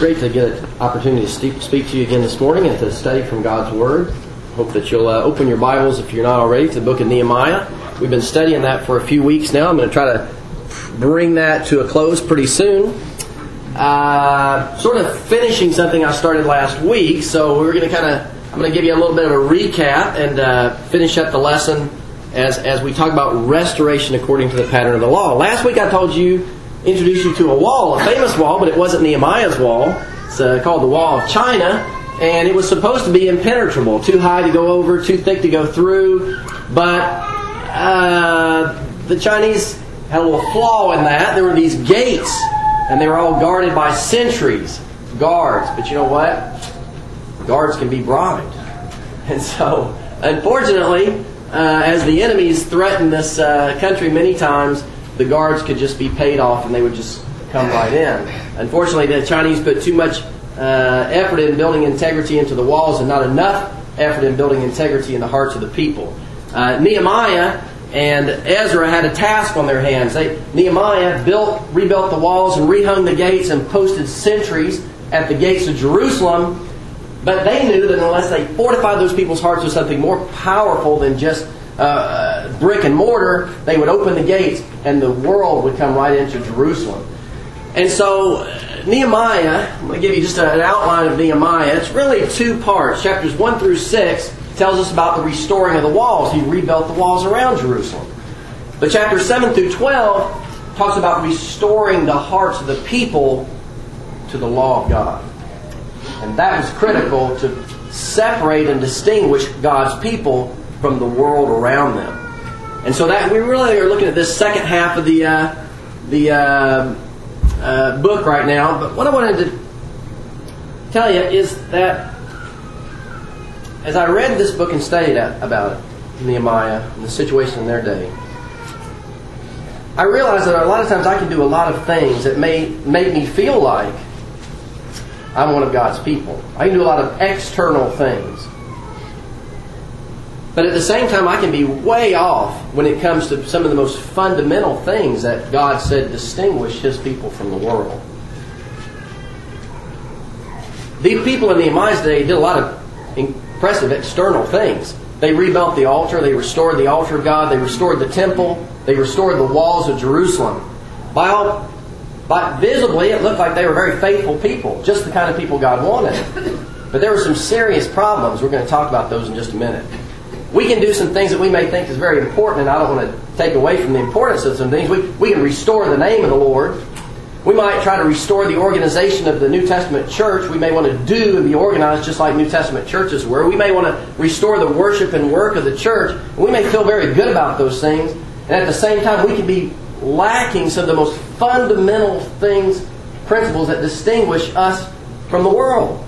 great to get an opportunity to speak to you again this morning and to study from God's Word. Hope that you'll open your Bibles, if you're not already, to the book of Nehemiah. We've been studying that for a few weeks now. I'm going to try to bring that to a close pretty soon. Sort of finishing something I started last week, so I'm going to give you a little bit of a recap and finish up the lesson as we talk about restoration according to the pattern of the law. Last week I introduced you to a wall, a famous wall, but it wasn't Nehemiah's wall. It's called the Wall of China, and it was supposed to be impenetrable, too high to go over, too thick to go through. But the Chinese had a little flaw in that. There were these gates, and they were all guarded by sentries, guards. But you know what? Guards can be bribed. And so, unfortunately, as the enemies threatened this country many times, the guards could just be paid off and they would just come right in. Unfortunately, the Chinese put too much effort in building integrity into the walls and not enough effort in building integrity in the hearts of the people. Nehemiah and Ezra had a task on their hands. Nehemiah rebuilt the walls and rehung the gates and posted sentries at the gates of Jerusalem. But they knew that unless they fortified those people's hearts with something more powerful than just brick and mortar, they would open the gates and the world would come right into Jerusalem. And so Nehemiah, I'm going to give you just an outline of Nehemiah. It's really two parts. Chapters 1 through 6 tells us about the restoring of the walls. He rebuilt the walls around Jerusalem. But chapters 7 through 12 talks about restoring the hearts of the people to the law of God. And that was critical to separate and distinguish God's people from the world around them. And so that we really are looking at this second half of the book right now. But what I wanted to tell you is that as I read this book and studied about it, Nehemiah, and the situation in their day, I realized that a lot of times I can do a lot of things that may make me feel like I'm one of God's people. I can do a lot of external things. But at the same time, I can be way off when it comes to some of the most fundamental things that God said distinguish His people from the world. The people in Nehemiah's day did a lot of impressive external things. They rebuilt the altar. They restored the altar of God. They restored the temple. They restored the walls of Jerusalem. But visibly, it looked like they were very faithful people, just the kind of people God wanted. But there were some serious problems. We're going to talk about those in just a minute. We can do some things that we may think is very important, and I don't want to take away from the importance of some things. We can restore the name of the Lord. We might try to restore the organization of the New Testament church. We may want to do and be organized just like New Testament churches were. We may want to restore the worship and work of the church. We may feel very good about those things. And at the same time, we can be lacking some of the most fundamental things, principles that distinguish us from the world.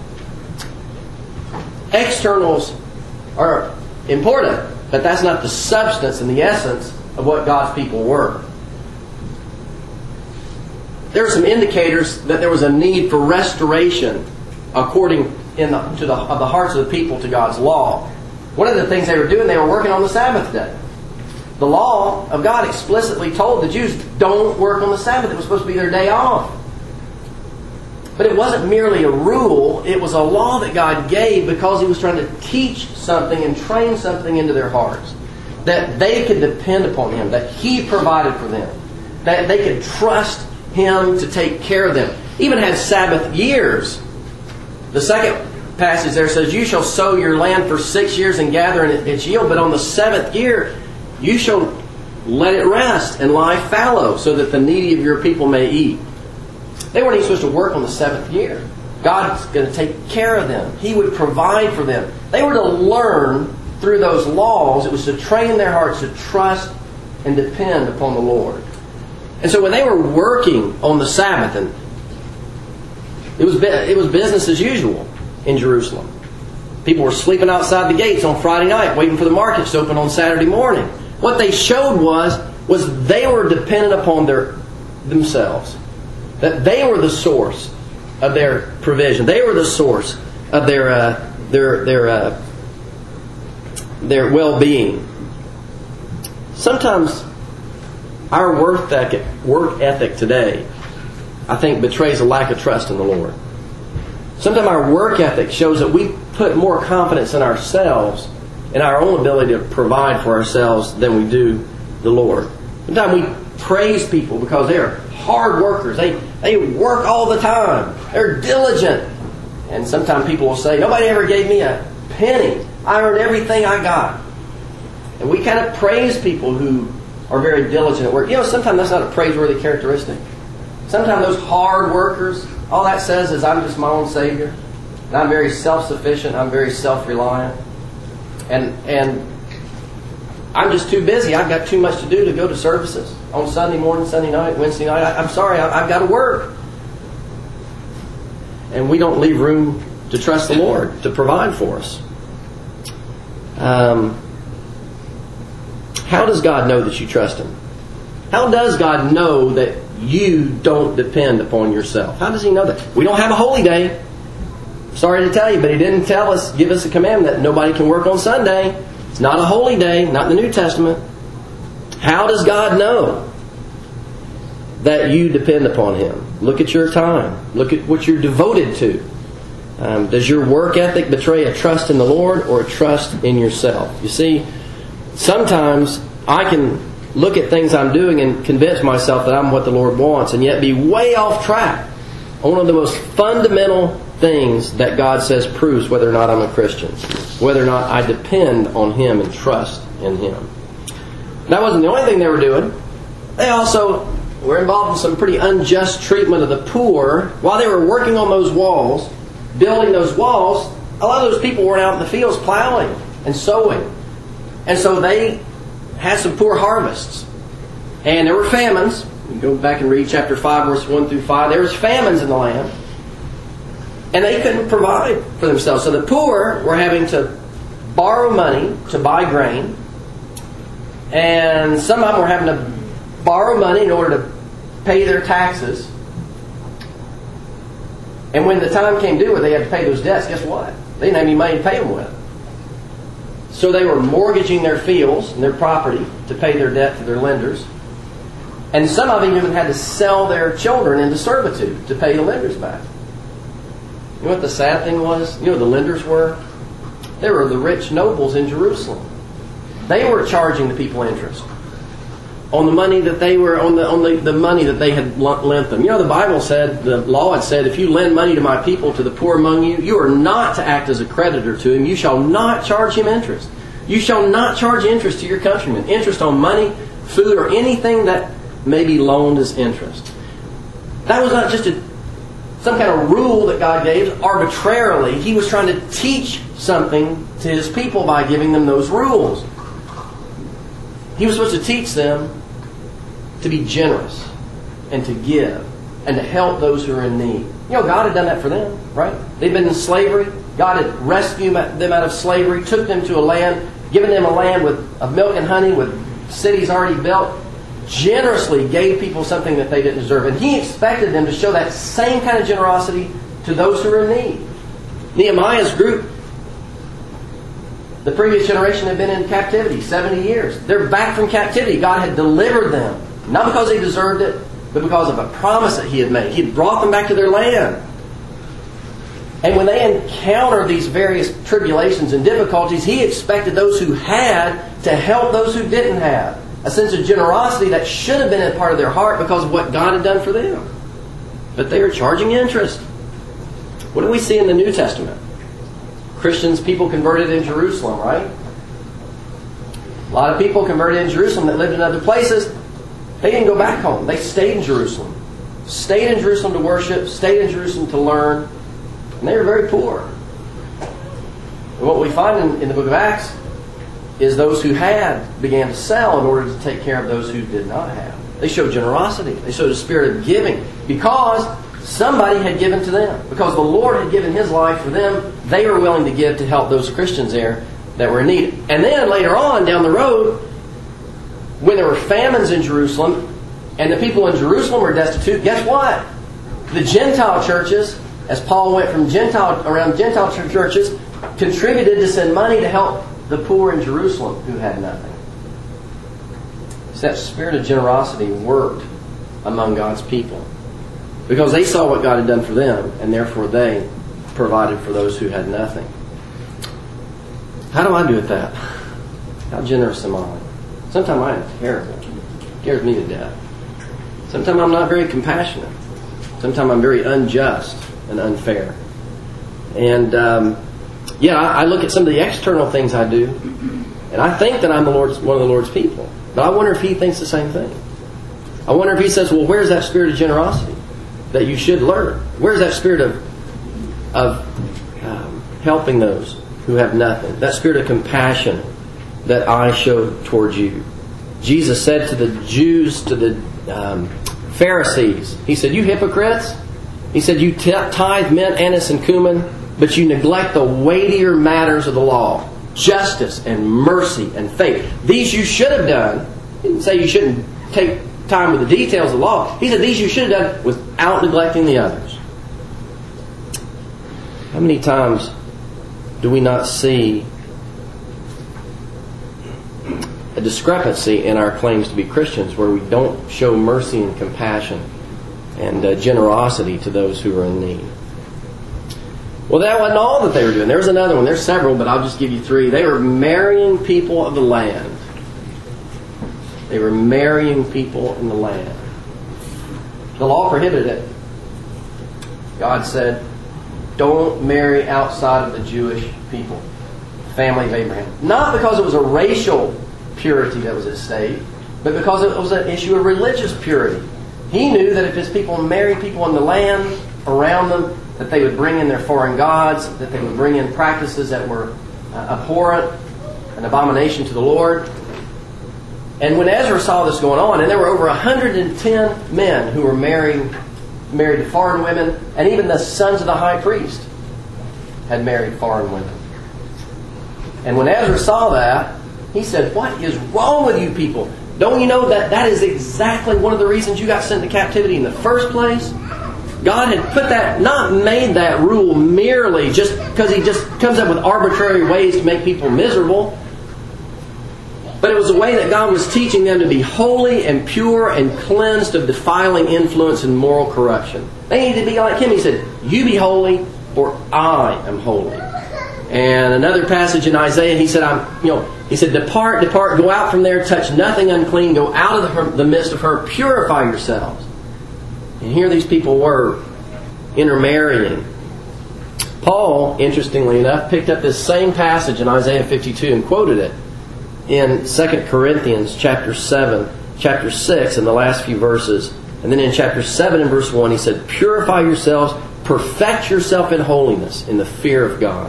Externals are important, but that's not the substance and the essence of what God's people were. There are some indicators that there was a need for restoration according of the hearts of the people to God's law. One of the things they were doing, they were working on the Sabbath day. The law of God explicitly told the Jews, don't work on the Sabbath. It was supposed to be their day off. But it wasn't merely a rule. It was a law that God gave because He was trying to teach something and train something into their hearts. That they could depend upon Him. That He provided for them. That they could trust Him to take care of them. Even had Sabbath years. The second passage there says, you shall sow your land for 6 years and gather in its yield. But on the 7th year, you shall let it rest and lie fallow so that the needy of your people may eat. They weren't even supposed to work on the 7th year. God's going to take care of them. He would provide for them. They were to learn through those laws. It was to train their hearts to trust and depend upon the Lord. And so when they were working on the Sabbath, and it was business as usual in Jerusalem. People were sleeping outside the gates on Friday night, waiting for the markets to open on Saturday morning. What they showed was they were dependent upon themselves. That they were the source of their provision. They were the source of their well-being. Sometimes our work ethic today, I think, betrays a lack of trust in the Lord. Sometimes our work ethic shows that we put more confidence in ourselves and our own ability to provide for ourselves than we do the Lord. Sometimes we praise people because they are hard workers. They work all the time. They're diligent. And sometimes people will say, nobody ever gave me a penny. I earned everything I got. And we kind of praise people who are very diligent at work. You know, sometimes that's not a praiseworthy characteristic. Sometimes those hard workers, all that says is I'm just my own Savior. And I'm very self-sufficient. I'm very self-reliant. And I'm just too busy. I've got too much to do to go to services on Sunday morning, Sunday night, Wednesday night. I'm sorry, I've got to work. And we don't leave room to trust the Lord to provide for us. How does God know that you trust Him? How does God know that you don't depend upon yourself? How does He know that? We don't have a holy day. Sorry to tell you, but He didn't give us a command that nobody can work on Sunday. It's not a holy day, not in the New Testament. How does God know that you depend upon Him? Look at your time. Look at what you're devoted to. Does your work ethic betray a trust in the Lord or a trust in yourself? You see, sometimes I can look at things I'm doing and convince myself that I'm what the Lord wants and yet be way off track on one of the most fundamental things that God says proves whether or not I'm a Christian, whether or not I depend on Him and trust in Him. That wasn't the only thing they were doing. They also were involved in some pretty unjust treatment of the poor. While they were working on those walls, building those walls, a lot of those people were out in the fields plowing and sowing. And so they had some poor harvests. And there were famines. You go back and read chapter 5, verse 1 through 5. There was famines in the land. And they couldn't provide for themselves. So the poor were having to borrow money to buy grain. And some of them were having to borrow money in order to pay their taxes. And when the time came due where they had to pay those debts, guess what? They didn't have any money to pay them with. So they were mortgaging their fields and their property to pay their debt to their lenders. And some of them even had to sell their children into servitude to pay the lenders back. You know what the sad thing was? You know what the lenders were? They were the rich nobles in Jerusalem. They were charging the people interest on the money that they were on the money that they had lent them. You know, the Bible said, the law had said, if you lend money to my people, to the poor among you, you are not to act as a creditor to him. You shall not charge him interest. You shall not charge interest to your countrymen. Interest on money, food, or anything that may be loaned as interest. That was not just some kind of rule that God gave arbitrarily. He was trying to teach something to His people by giving them those rules. He was supposed to teach them to be generous and to give and to help those who are in need. You know, God had done that for them, right? They'd been in slavery. God had rescued them out of slavery, took them to a land, given them a land of milk and honey with cities already built, generously gave people something that they didn't deserve. And He expected them to show that same kind of generosity to those who are in need. Nehemiah's group, the previous generation had been in captivity 70 years. They're back from captivity. God had delivered them. Not because they deserved it, but because of a promise that He had made. He had brought them back to their land. And when they encountered these various tribulations and difficulties, He expected those who had to help those who didn't have. A sense of generosity that should have been a part of their heart because of what God had done for them. But they were charging interest. What do we see in the New Testament? Christians, people converted in Jerusalem, right? A lot of people converted in Jerusalem that lived in other places. They didn't go back home. They stayed in Jerusalem. Stayed in Jerusalem to worship. Stayed in Jerusalem to learn. And they were very poor. And what we find in the book of Acts is those who had began to sell in order to take care of those who did not have. They showed generosity. They showed a spirit of giving because somebody had given to them. Because the Lord had given His life for them, they were willing to give to help those Christians there that were in need. And then later on, down the road, when there were famines in Jerusalem, and the people in Jerusalem were destitute, guess what? The Gentile churches, as Paul went from around Gentile churches, contributed to send money to help the poor in Jerusalem who had nothing. So that spirit of generosity worked among God's people. Because they saw what God had done for them, and therefore they provided for those who had nothing. How do I do with that? How generous am I? Sometimes I am terrible. It scares me to death. Sometimes I'm not very compassionate. Sometimes I'm very unjust and unfair. And I look at some of the external things I do, and I think that I'm one of the Lord's people. But I wonder if He thinks the same thing. I wonder if He says, well, where's that spirit of generosity that you should learn? Where's that spirit of helping those who have nothing? That spirit of compassion that I show towards you. Jesus said to the Jews, to the Pharisees, He said, you hypocrites. He said, you tithe mint, anise, and cumin, but you neglect the weightier matters of the law, justice and mercy and faith. These you should have done. He didn't say you shouldn't take time with the details of the law. He said these you should have done without neglecting the others. How many times do we not see a discrepancy in our claims to be Christians where we don't show mercy and compassion and generosity to those who are in need? Well, that wasn't all that they were doing. There's another one. There's several, but I'll just give you three. They were marrying people of the land. They were marrying people in the land. The law prohibited it. God said, don't marry outside of the Jewish people, family of Abraham. Not because it was a racial purity that was at stake, but because it was an issue of religious purity. He knew that if his people married people in the land around them, that they would bring in their foreign gods, that they would bring in practices that were abhorrent, an abomination to the Lord. And when Ezra saw this going on, and there were over 110 men who were married to foreign women, and even the sons of the high priest had married foreign women. And when Ezra saw that, he said, what is wrong with you people? Don't you know that is exactly one of the reasons you got sent into captivity in the first place? God had put that, not made that rule merely just because He just comes up with arbitrary ways to make people miserable. But it was a way that God was teaching them to be holy and pure and cleansed of defiling influence and moral corruption. They needed to be like Him. He said, you be holy, for I am holy. And another passage in Isaiah, He said, He said, depart, go out from there, touch nothing unclean, go out of the midst of her, purify yourselves. And here these people were intermarrying. Paul, interestingly enough, picked up this same passage in Isaiah 52 and quoted it in 2 Corinthians chapter 7, chapter 6, in the last few verses. And then in chapter 7 and verse 1, he said, purify yourselves, perfect yourself in holiness, in the fear of God.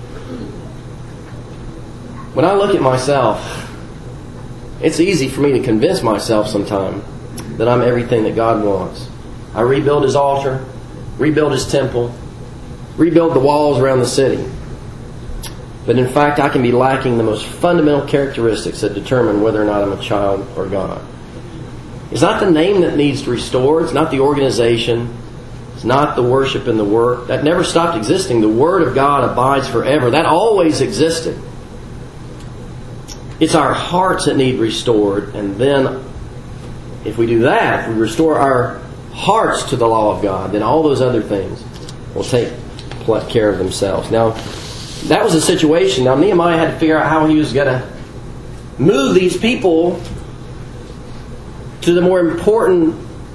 When I look at myself, it's easy for me to convince myself sometimes that I'm everything that God wants. I rebuild His altar, rebuild His temple, rebuild the walls around the city. But in fact, I can be lacking the most fundamental characteristics that determine whether or not I'm a child or God. It's not the name that needs to restore. It's not the organization. It's not the worship and the work. That never stopped existing. The Word of God abides forever. That always existed. It's our hearts that need restored. And then, if we do that, if we restore our hearts to the law of God, then all those other things will take care of themselves. Now, that was the situation. Now, Nehemiah had to figure out how he was going to move these people to the more important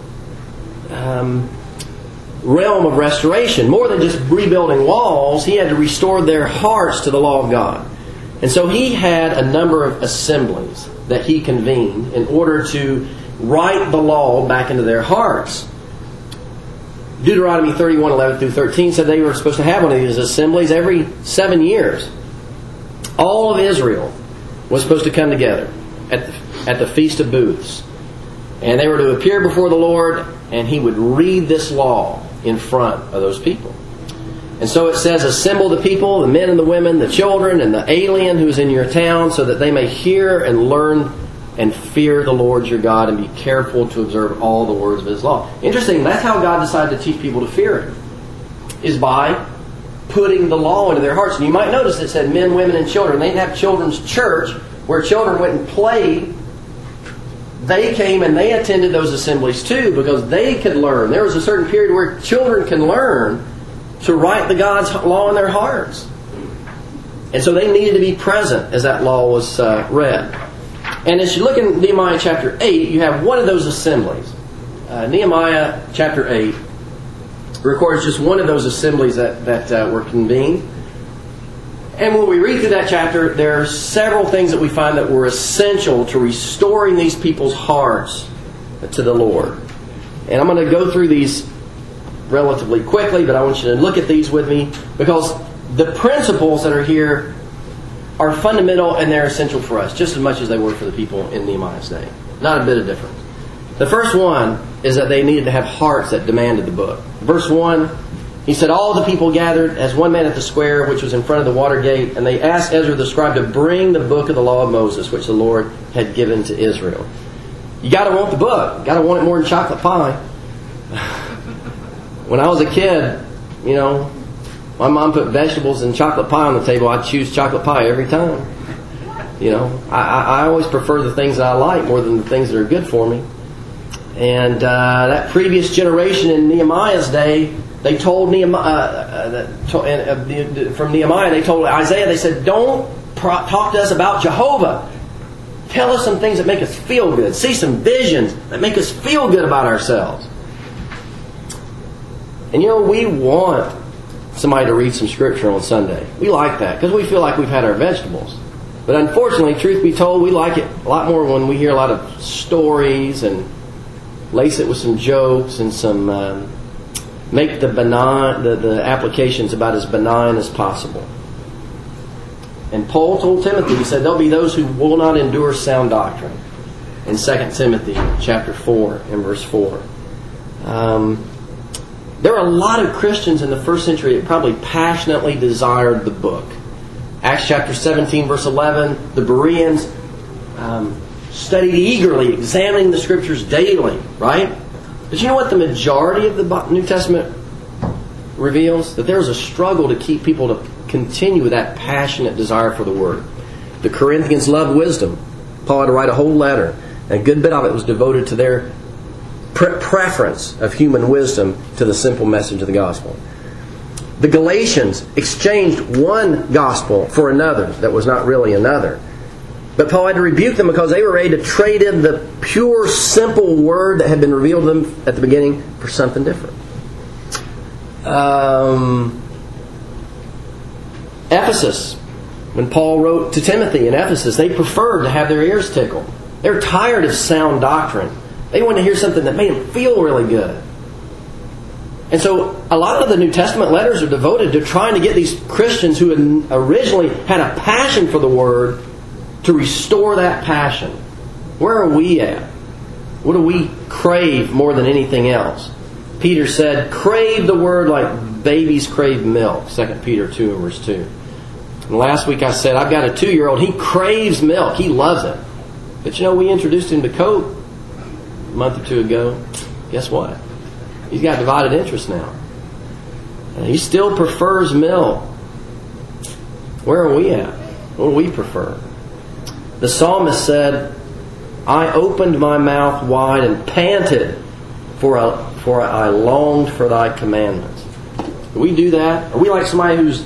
realm of restoration. More than just rebuilding walls, he had to restore their hearts to the law of God. And so he had a number of assemblies that he convened in order to write the law back into their hearts. Deuteronomy 31:11-13 said they were supposed to have one of these assemblies every 7 years. All of Israel was supposed to come together at the Feast of Booths. And they were to appear before the Lord, and He would read this law in front of those people. And so it says, assemble the people, the men and the women, the children, and the alien who is in your town, so that they may hear and learn and fear the Lord your God, and be careful to observe all the words of His law. Interesting, that's how God decided to teach people to fear Him, is by putting the law into their hearts. And you might notice it said men, women, and children. They'd have children's church where children went and played. They came and they attended those assemblies too, because they could learn. There was a certain period where children can learn to write the God's law in their hearts. And so they needed to be present as that law was read. And as you look in Nehemiah chapter 8, you have one of those assemblies. Nehemiah chapter 8 records just one of those assemblies that were convened. And when we read through that chapter, there are several things that we find that were essential to restoring these people's hearts to the Lord. And I'm going to go through these relatively quickly, but I want you to look at these with me, because the principles that are here are fundamental and they're essential for us, just as much as they were for the people in Nehemiah's day. Not a bit of difference. The first one is that they needed to have hearts that demanded the book. Verse 1, he said, all the people gathered as one man at the square, which was in front of the water gate, and they asked Ezra the scribe to bring the book of the law of Moses, which the Lord had given to Israel. You got to want the book. You got to want it more than chocolate pie. When I was a kid, my mom put vegetables and chocolate pie on the table. I'd choose chocolate pie every time. I always prefer the things that I like more than the things that are good for me. And that previous generation in Nehemiah's day, they told Nehemiah, from Nehemiah, they told Isaiah, they said, don't talk to us about Jehovah. Tell us some things that make us feel good. See some visions that make us feel good about ourselves. And we want somebody to read some scripture on Sunday. We like that because we feel like we've had our vegetables. But unfortunately, truth be told, we like it a lot more when we hear a lot of stories and lace it with some jokes and some make the applications about as benign as possible. And Paul told Timothy, he said, there'll be those who will not endure sound doctrine. In 2 Timothy chapter 4 and verse 4. There were a lot of Christians in the first century that probably passionately desired the book. Acts chapter 17 verse 11, the Bereans studied eagerly, examining the scriptures daily, right? But you know what the majority of the New Testament reveals? That there was a struggle to keep people to continue with that passionate desire for the Word. The Corinthians loved wisdom. Paul had to write a whole letter. And a good bit of it was devoted to their preference of human wisdom to the simple message of the gospel. The Galatians exchanged one gospel for another that was not really another. But Paul had to rebuke them because they were ready to trade in the pure, simple word that had been revealed to them at the beginning for something different. Ephesus, when Paul wrote to Timothy in Ephesus, they preferred to have their ears tickled. They were tired of sound doctrine. They wanted to hear something that made them feel really good. And so a lot of the New Testament letters are devoted to trying to get these Christians who had originally had a passion for the Word to restore that passion. Where are we at? What do we crave more than anything else? Peter said, crave the Word like babies crave milk. 2 Peter 2 and verse 2. And last week I said, I've got a 2-year-old. He craves milk. He loves it. But we introduced him to Coke a month or two ago. Guess what? He's got divided interest now. And he still prefers milk. Where are we at? What do we prefer? The psalmist said, I opened my mouth wide and panted, for I longed for thy commandments. Do we do that? Are we like somebody who's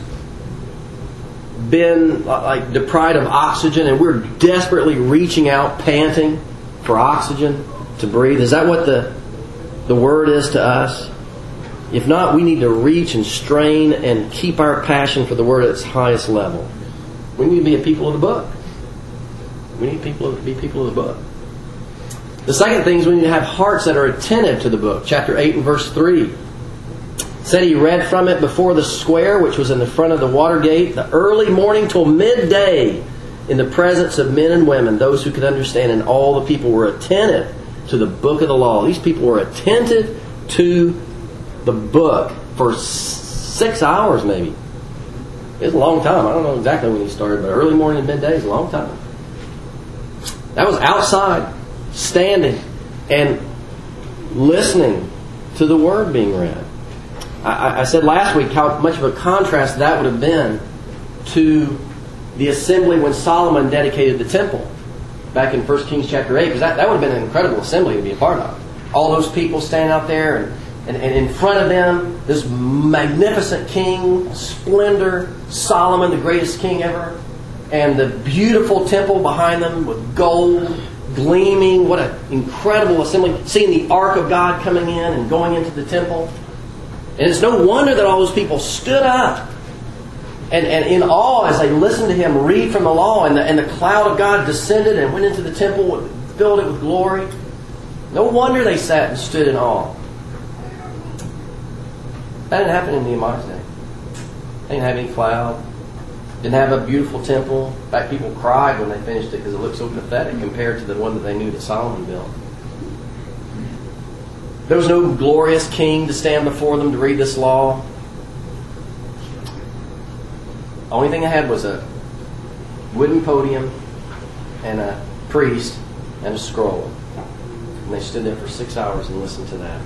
been deprived of oxygen and we're desperately reaching out, panting for oxygen to breathe? Is that what the Word is to us? If not, we need to reach and strain and keep our passion for the Word at its highest level. We need to be a people of the book. We need to be people of the book. The second thing is we need to have hearts that are attentive to the book. Chapter 8 and verse 3. Said he read from it before the square, which was in the front of the water gate, the early morning till midday, in the presence of men and women, those who could understand, and all the people were attentive to the book of the law. These people were attentive to the book for 6 hours maybe. It's a long time. I don't know exactly when he started, but early morning and midday is a long time. That was outside, standing and listening to the Word being read. I said last week how much of a contrast that would have been to the assembly when Solomon dedicated the temple back in 1 Kings chapter 8, because that would have been an incredible assembly to be a part of. All those people standing out there and And in front of them, this magnificent king, splendor, Solomon, the greatest king ever. And the beautiful temple behind them with gold gleaming. What an incredible assembly. Seeing the ark of God coming in and going into the temple. And it's no wonder that all those people stood up and in awe as they listened to him read from the law. And the cloud of God descended and went into the temple and filled it with glory. No wonder they sat and stood in awe. That didn't happen in Nehemiah's day. They didn't have any cloud. Didn't have a beautiful temple. In fact, people cried when they finished it because it looked so pathetic compared to the one that they knew that Solomon built. There was no glorious king to stand before them to read this law. The only thing they had was a wooden podium and a priest and a scroll. And they stood there for 6 hours and listened to that.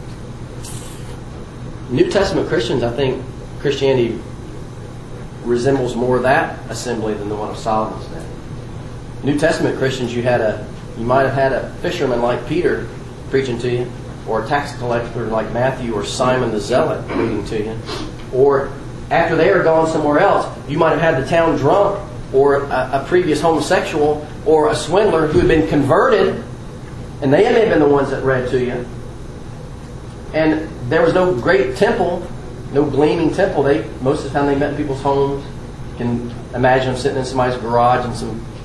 New Testament Christians, I think Christianity resembles more that assembly than the one of Solomon's day. New Testament Christians, you might have had a fisherman like Peter preaching to you, or a tax collector like Matthew, or Simon the Zealot reading to you. Or after they are gone somewhere else, you might have had the town drunk, or a previous homosexual, or a swindler who had been converted, and they may have been the ones that read to you. And there was no great temple, no gleaming temple. Most of the time they met in people's homes. You can imagine them sitting in somebody's garage and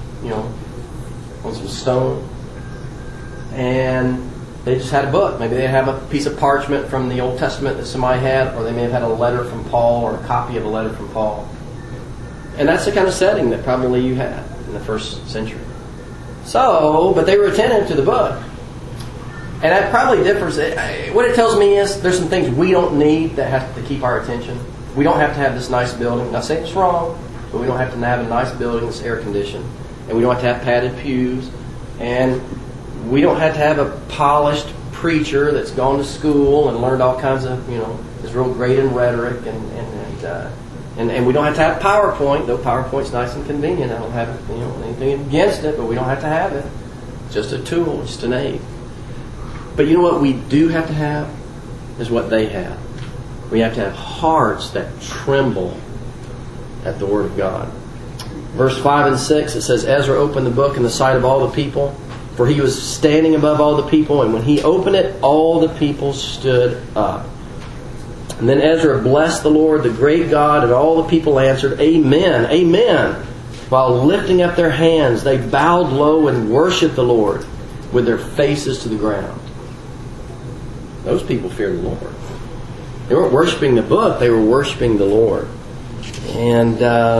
on some stone. And they just had a book. Maybe they have a piece of parchment from the Old Testament that somebody had, or they may have had a letter from Paul or a copy of a letter from Paul. And that's the kind of setting that probably you had in the first century. But they were attentive to the book. And that probably differs. What it tells me is there's some things we don't need that have to keep our attention. We don't have to have this nice building. I'm not saying it's wrong, but we don't have to have a nice building that's air conditioned. And we don't have to have padded pews. And we don't have to have a polished preacher that's gone to school and learned all kinds of, is real great in rhetoric. And we don't have to have PowerPoint, though PowerPoint's nice and convenient. I don't have anything against it, but we don't have to have it. It's just a tool, just an aid. But you know what we do have to have is what they have. We have to have hearts that tremble at the Word of God. Verse 5 and 6, it says, Ezra opened the book in the sight of all the people, for he was standing above all the people, and when he opened it, all the people stood up. And then Ezra blessed the Lord, the great God, and all the people answered, Amen, Amen. While lifting up their hands, they bowed low and worshipped the Lord with their faces to the ground. Those people feared the Lord. They weren't worshiping the book, they were worshiping the Lord. And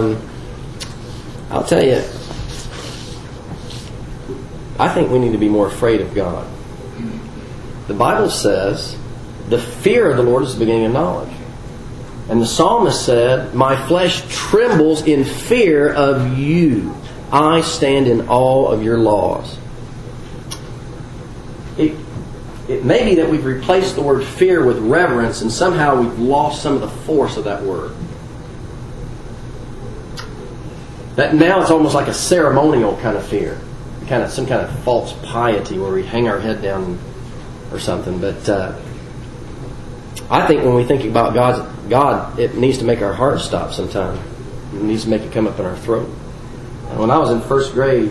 I'll tell you, I think we need to be more afraid of God. The Bible says the fear of the Lord is the beginning of knowledge. And the psalmist said, My flesh trembles in fear of you. I stand in awe of your laws. It may be that we've replaced the word fear with reverence, and somehow we've lost some of the force of that word. That now it's almost like a ceremonial kind of fear, some kind of false piety where we hang our head down or something. But I think when we think about God, it needs to make our hearts stop sometime. It needs to make it come up in our throat. And when I was in first grade,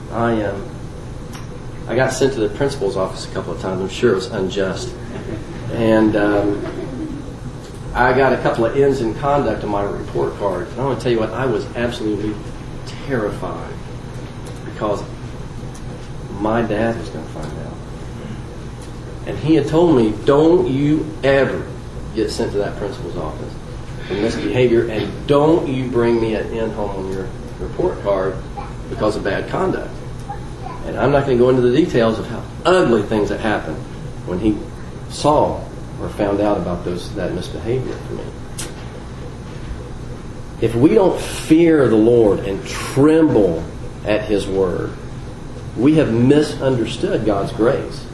I got sent to the principal's office a couple of times. I'm sure it was unjust. And I got a couple of N's in conduct on my report card. And I want to tell you what, I was absolutely terrified because my dad was going to find out. And he had told me, don't you ever get sent to that principal's office for misbehavior, and don't you bring me an N home on your report card because of bad conduct. And I'm not going to go into the details of how ugly things that happened when he saw or found out about that misbehavior for me. If we don't fear the Lord and tremble at His Word, we have misunderstood God's grace.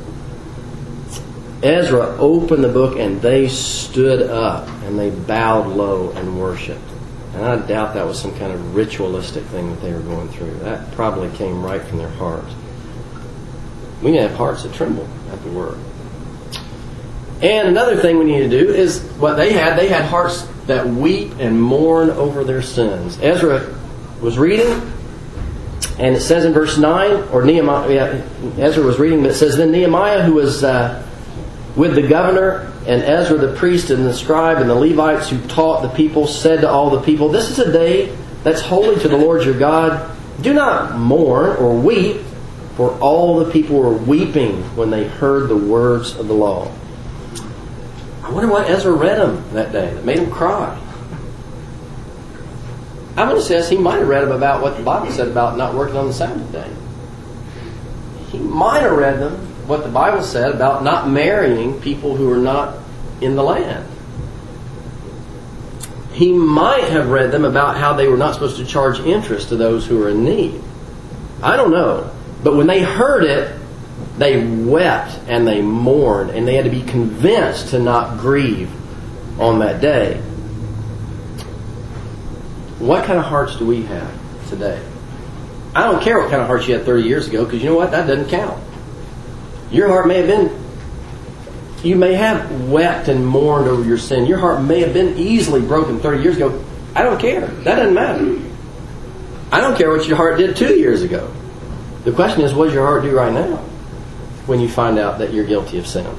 Ezra opened the book and they stood up and they bowed low and worshipped. And I doubt that was some kind of ritualistic thing that they were going through. That probably came right from their hearts. We can have hearts that tremble at the Word. And another thing we need to do is what they had. They had hearts that weep and mourn over their sins. Ezra was reading, and it says in verse 9, or Nehemiah, Ezra was reading, but it says, Then Nehemiah, who was with the governor, and Ezra the priest and the scribe and the Levites who taught the people, said to all the people, This is a day that's holy to the Lord your God. Do not mourn or weep, for all the people were weeping when they heard the words of the law. I wonder what Ezra read him that day that made him cry. I'm going to suggest he might have read him about what the Bible said about not working on the Sabbath day. He might have read them what the Bible said about not marrying people who are not in the land. He might have read them about how they were not supposed to charge interest to those who are in need. I don't know. But when they heard it, they wept and they mourned, and they had to be convinced to not grieve on that day. What kind of hearts do we have today? I don't care what kind of hearts you had 30 years ago, because you know what? That doesn't count. Your heart may have been, you may have wept and mourned over your sin. Your heart may have been easily broken 30 years ago. I don't care. That doesn't matter. I don't care what your heart did 2 years ago. The question is, what does your heart do right now when you find out that you're guilty of sin?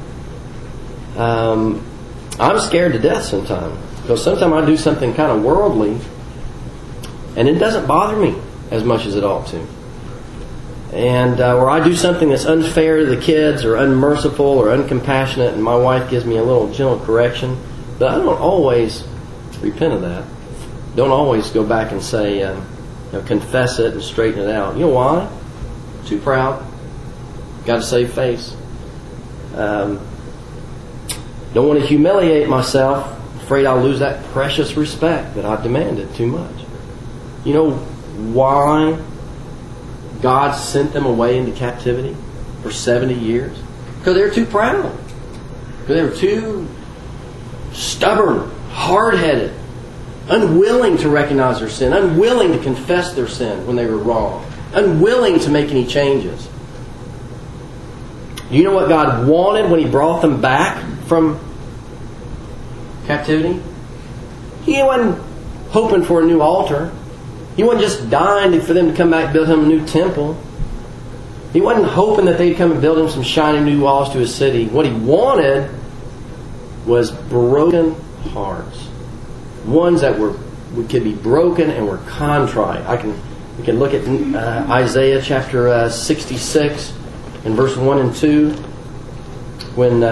I'm scared to death sometimes, because sometimes I do something kind of worldly and it doesn't bother me as much as it ought to. And or I do something that's unfair to the kids or unmerciful or uncompassionate, and my wife gives me a little gentle correction, but I don't always repent of that. Don't always go back and say, confess it and straighten it out. You know why? Too proud. Got to save face. Don't want to humiliate myself. Afraid I'll lose that precious respect that I've demanded too much. You know why God sent them away into captivity for 70 years? Because they were too proud. Because they were too stubborn, hard-headed, unwilling to recognize their sin, unwilling to confess their sin when they were wrong, unwilling to make any changes. Do you know what God wanted when He brought them back from captivity? He wasn't hoping for a new altar. He wasn't just dying for them to come back and build Him a new temple. He wasn't hoping that they'd come and build Him some shiny new walls to His city. What He wanted was broken hearts. Ones that could be broken and were contrite. We can look at Isaiah chapter 66 and verse 1 and 2, when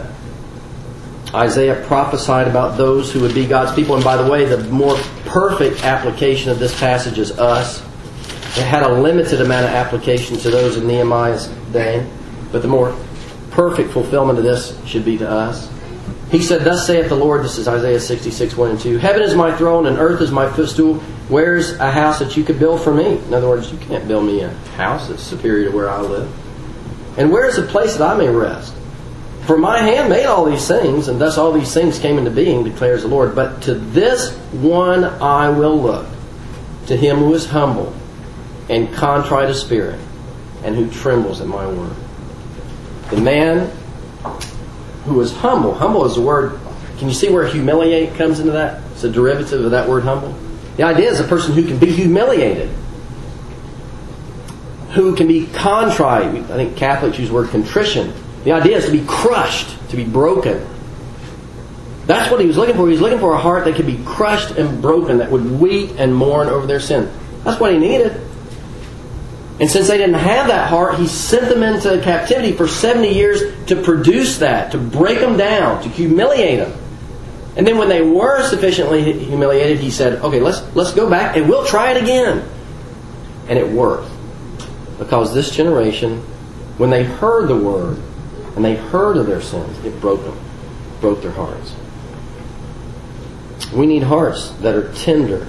Isaiah prophesied about those who would be God's people. And by the way, the more perfect application of this passage is us. It had a limited amount of application to those in Nehemiah's day, but the more perfect fulfillment of this should be to us. He said, Thus saith the Lord, this is Isaiah 66, 1 and 2, Heaven is my throne and earth is my footstool. Where's a house that you could build for me? In other words, you can't build me a house that's superior to where I live. And where is a place that I may rest? For my hand made all these things, and thus all these things came into being, declares the Lord. But to this one I will look, to him who is humble and contrite of spirit, and who trembles at my word. The man who is humble. Humble is a word. Can you see where humiliate comes into that? It's a derivative of that word humble. The idea is a person who can be humiliated, who can be contrite. I think Catholics use the word contrition. The idea is to be crushed, to be broken. That's what he was looking for. He was looking for a heart that could be crushed and broken, that would weep and mourn over their sin. That's what he needed. And since they didn't have that heart, he sent them into captivity for 70 years to produce that, to break them down, to humiliate them. And then when they were sufficiently humiliated, he said, okay, let's go back and we'll try it again. And it worked. Because this generation, when they heard the word and they heard of their sins, it broke them, broke their hearts. We need hearts that are tender.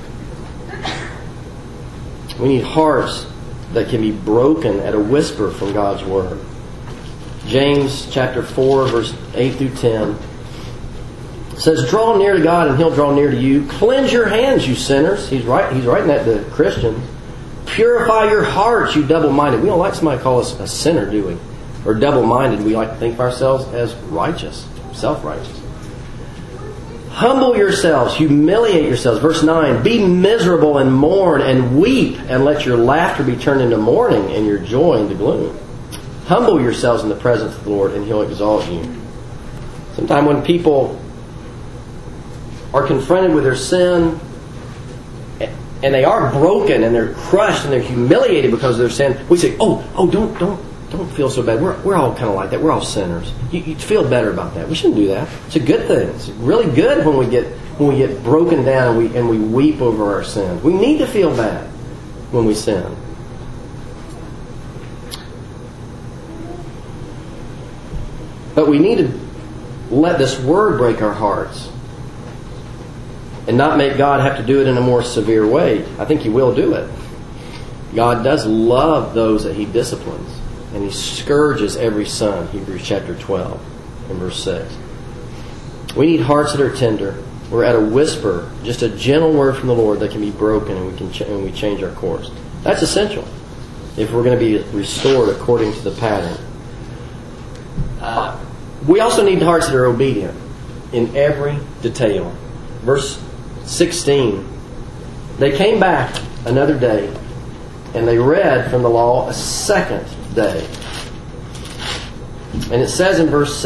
We need hearts that can be broken at a whisper from God's word. James chapter 4, verse 8 through 10 says, Draw near to God and He'll draw near to you. Cleanse your hands, you sinners. He's writing that to Christians. Purify your hearts, you double-minded. We don't like somebody to call us a sinner, do we? Or double-minded. We like to think of ourselves as righteous. self-righteous. Humble yourselves, humiliate yourselves. Verse 9, be miserable and mourn and weep, and let your laughter be turned into mourning and your joy into gloom. Humble yourselves in the presence of the Lord, and He'll exalt you. Sometimes when people are confronted with their sin, and they are broken, and they're crushed, and they're humiliated because of their sin, we say, don't feel so bad. We're all kind of like that. We're all sinners. You feel better about that. We shouldn't do that. It's a good thing. It's really good when we get broken down and we weep over our sins. We need to feel bad when we sin. But we need to let this word break our hearts and not make God have to do it in a more severe way. I think He will do it. God does love those that He disciplines, and He scourges every son, Hebrews chapter 12 and verse 6. We need hearts that are tender. We're at a whisper, just a gentle word from the Lord that can be broken, and we change our course. That's essential if we're going to be restored according to the pattern. We also need hearts that are obedient in every detail. Verse 16, they came back another day, and they read from the law a second day. And it says in verse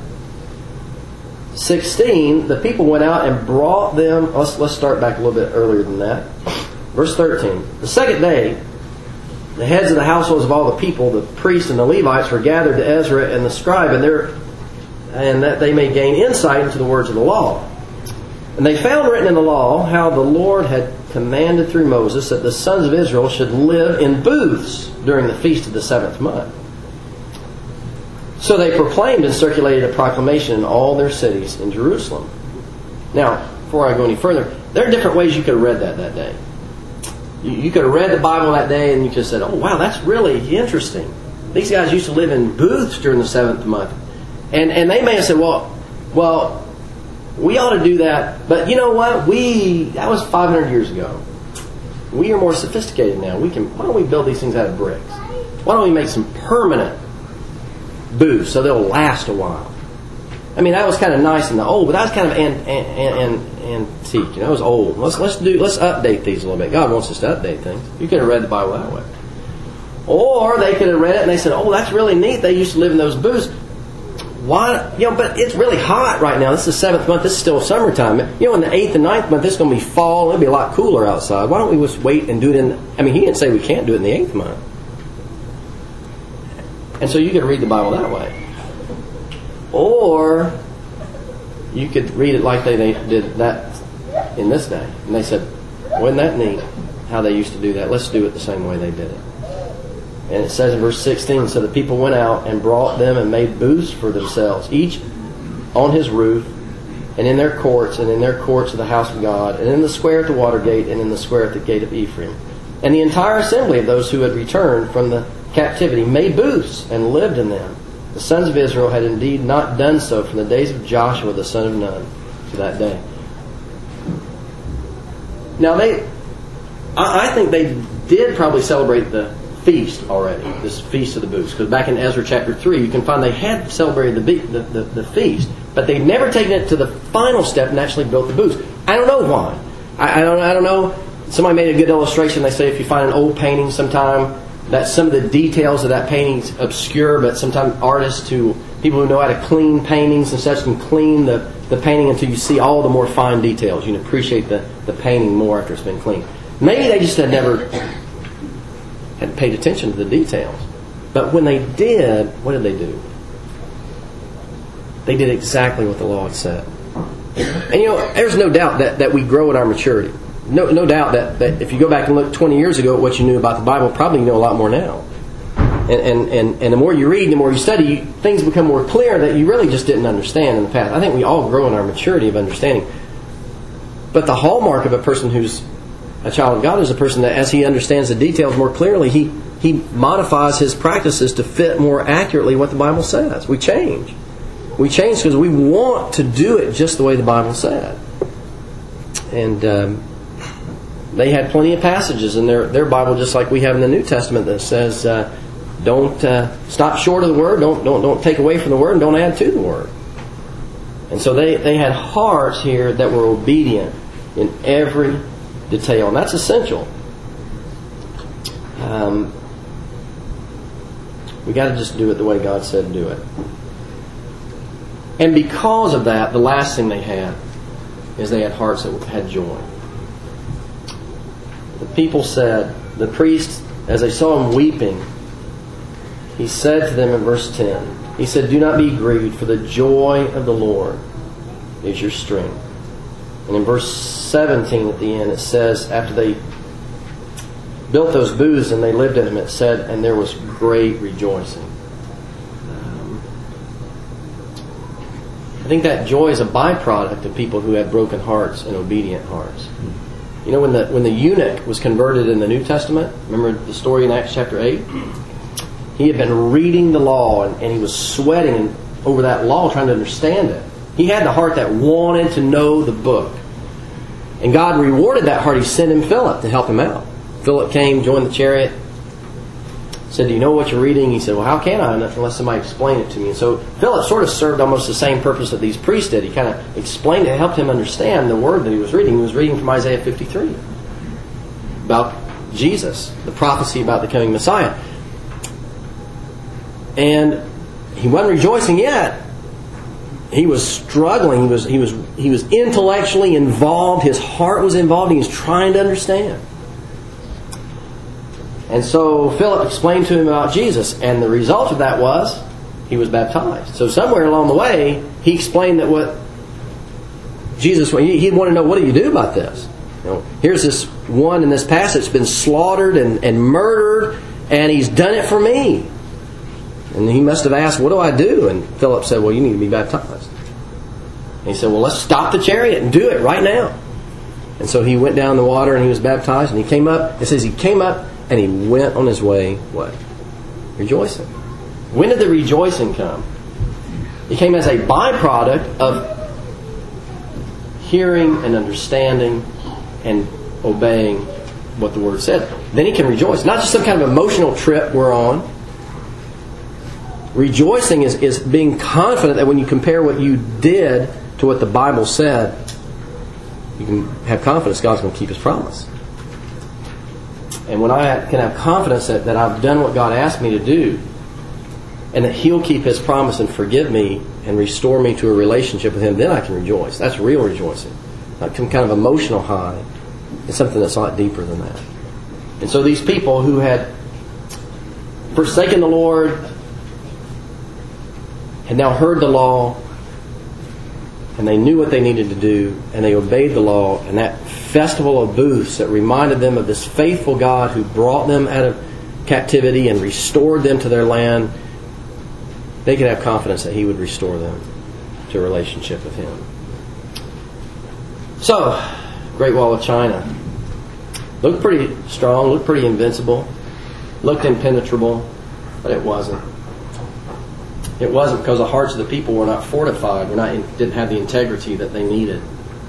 16, the people went out and brought them. Let's start back a little bit earlier than that. Verse 13, the second day, the heads of the households of all the people, the priests and the Levites, were gathered to Ezra and the scribe, and that they may gain insight into the words of the law. And they found written in the law how the Lord had commanded through Moses that the sons of Israel should live in booths during the feast of the 7th month. So they proclaimed and circulated a proclamation in all their cities in Jerusalem. Now, before I go any further, there are different ways you could have read that day. You could have read the Bible that day and you could have said, oh wow, that's really interesting. These guys used to live in booths during the 7th month. And they may have said, well, we ought to do that, but you know what? That was 500 years ago. We are more sophisticated now. Why don't we build these things out of bricks? Why don't we make some permanent booths so they'll last a while? I mean, that was kind of nice in the old, but that was kind of antique. It was old. Let's update these a little bit. God wants us to update things. You could have read the Bible that way. Or they could have read it and they said, oh, that's really neat. They used to live in those booths. Why? But it's really hot right now. This is the 7th month. This is still summertime. In the 8th and 9th month, it's going to be fall. It'll be a lot cooler outside. Why don't we just wait and do it he didn't say we can't do it in the 8th month. And so you could read the Bible that way. Or you could read it like they did that in this day. And they said, wasn't that neat how they used to do that? Let's do it the same way they did it. And it says in verse 16, so the people went out and brought them and made booths for themselves, each on his roof, and in their courts, and in their courts of the house of God, and in the square at the water gate, and in the square at the gate of Ephraim. And the entire assembly of those who had returned from the captivity made booths and lived in them. The sons of Israel had indeed not done so from the days of Joshua the son of Nun to that day. Now I think they did probably celebrate the feast already, this Feast of the Booths. Because back in Ezra chapter 3, you can find they had celebrated the feast, but they'd never taken it to the final step and actually built the booths. I don't know why. I don't know. Somebody made a good illustration. They say if you find an old painting sometime, that some of the details of that painting's obscure, but sometimes people who know how to clean paintings and such can clean the painting until you see all the more fine details. You can appreciate the painting more after it's been cleaned. Maybe they just hadn't paid attention to the details. But when they did, what did they do? They did exactly what the law had said. And there's no doubt that we grow in our maturity. No doubt that if you go back and look 20 years ago at what you knew about the Bible, probably you know a lot more now. And the more you read, and the more you study, things become more clear that you really just didn't understand in the past. I think we all grow in our maturity of understanding. But the hallmark of a person who's a child of God is a person that, as he understands the details more clearly, he modifies his practices to fit more accurately what the Bible says. We change. We change because we want to do it just the way the Bible said. And they had plenty of passages in their Bible, just like we have in the New Testament, that says, "Don't stop short of the Word. Don't take away from the Word, and don't add to the Word." And so they had hearts here that were obedient in every detail. And that's essential. We got to just do it the way God said to do it. And because of that, the last thing they had is they had hearts that had joy. The people said, the priest, as they saw him weeping, he said to them in verse 10, he said, "Do not be grieved, for the joy of the Lord is your strength." And in verse 17 at the end, it says, after they built those booths and they lived in them, it said, and there was great rejoicing. I think that joy is a byproduct of people who have broken hearts and obedient hearts. You know, when the eunuch was converted in the New Testament, remember the story in Acts chapter 8? He had been reading the law and he was sweating over that law trying to understand it. He had the heart that wanted to know the book. And God rewarded that heart. He sent him Philip to help him out. Philip came, joined the chariot, said, "Do you know what you're reading?" He said, "Well, how can I unless somebody explain it to me?" And so Philip sort of served almost the same purpose that these priests did. He kind of explained it, helped him understand the word that he was reading. He was reading from Isaiah 53 about Jesus, the prophecy about the coming Messiah. And he wasn't rejoicing yet. He was struggling. He was intellectually involved. His heart was involved. He was trying to understand. And so Philip explained to him about Jesus, and the result of that was he was baptized. So somewhere along the way, he explained that what Jesus, he'd want to know, what do you do about this? You know, here's this one in this passage that's been slaughtered and murdered, and he's done it for me. And he must have asked, what do I do? And Philip said, well, you need to be baptized. And he said, well, let's stop the chariot and do it right now. And so he went down the water and he was baptized, and he came up. It says he came up and he went on his way, what? Rejoicing. When did the rejoicing come? It came as a byproduct of hearing and understanding and obeying what the Word said. Then he can rejoice. Not just some kind of emotional trip we're on. Rejoicing is being confident that when you compare what you did to what the Bible said, you can have confidence God's going to keep His promise. And when I can have confidence that I've done what God asked me to do, and that He'll keep His promise and forgive me and restore me to a relationship with Him, then I can rejoice. That's real rejoicing. Not some kind of emotional high. It's something that's a lot deeper than that. And so these people who had forsaken the Lord had now heard the law, and they knew what they needed to do, and they obeyed the law, and that festival of booths that reminded them of this faithful God who brought them out of captivity and restored them to their land, they could have confidence that He would restore them to a relationship with Him. So, Great Wall of China looked pretty strong, looked pretty invincible, looked impenetrable, but it wasn't. It wasn't because the hearts of the people were not fortified, didn't have the integrity that they needed.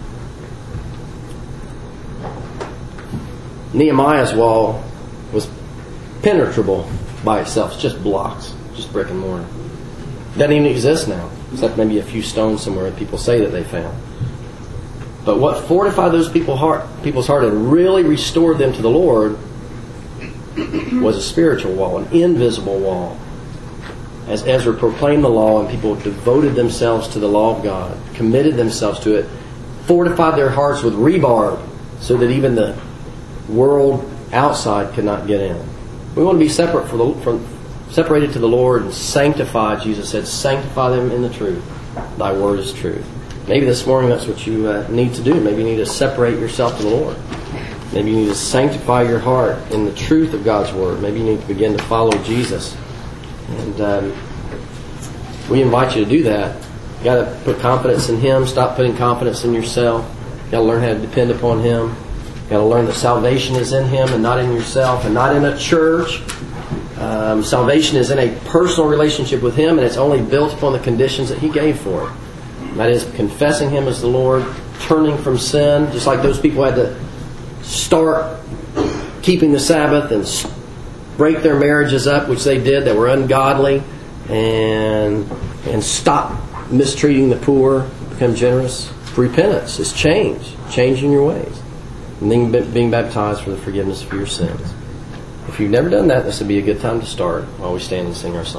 Nehemiah's wall was penetrable by itself. It's just blocks, just brick and mortar. It doesn't even exist now, except maybe a few stones somewhere that people say that they found. But what fortified those people's heart and really restored them to the Lord was a spiritual wall, an invisible wall. As Ezra proclaimed the law and people devoted themselves to the law of God, committed themselves to it, fortified their hearts with rebarb so that even the world outside could not get in. We want to be separated to the Lord and sanctified. Jesus said, sanctify them in the truth. Thy word is truth. Maybe this morning that's what you need to do. Maybe you need to separate yourself to the Lord. Maybe you need to sanctify your heart in the truth of God's word. Maybe you need to begin to follow Jesus. And we invite you to do that. You got to put confidence in Him. Stop putting confidence in yourself. You got to learn how to depend upon Him. You got to learn that salvation is in Him and not in yourself and not in a church. Salvation is in a personal relationship with Him, and it's only built upon the conditions that He gave for it. And that is confessing Him as the Lord, turning from sin, just like those people had to start keeping the Sabbath and break their marriages up, which they did, that were ungodly, and stop mistreating the poor, become generous. Repentance is change, changing your ways. And then being baptized for the forgiveness of your sins. If you've never done that, this would be a good time to start while we stand and sing our song.